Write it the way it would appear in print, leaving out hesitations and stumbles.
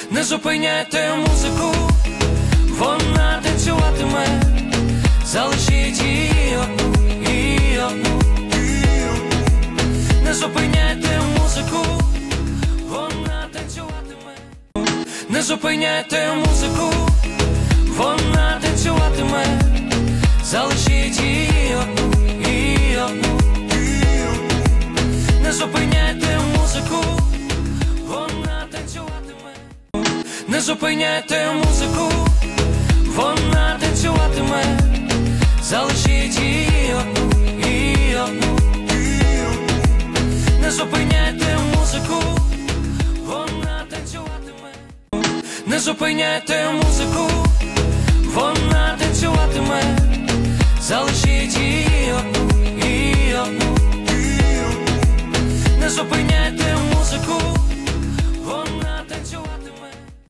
Не зупиняйте музику, вона танцюватиме. Залишіть її одну, її одну. Не зупиняйте музику, вона танцюватиме. Не зупиняйте музику, вона танцюватиме. Залишіть її одну, її одну. Не зупиняйте музику, вона танцюватиме. Не зупиняйте музику, вона танцюватиме. Залишіть її одну, її одну. Не зупиняйте музику, вона танцюватиме. Не зупиняйте музику, вона танцюватиме. Залишіть її одну, її одну. Не зупиняйте музику,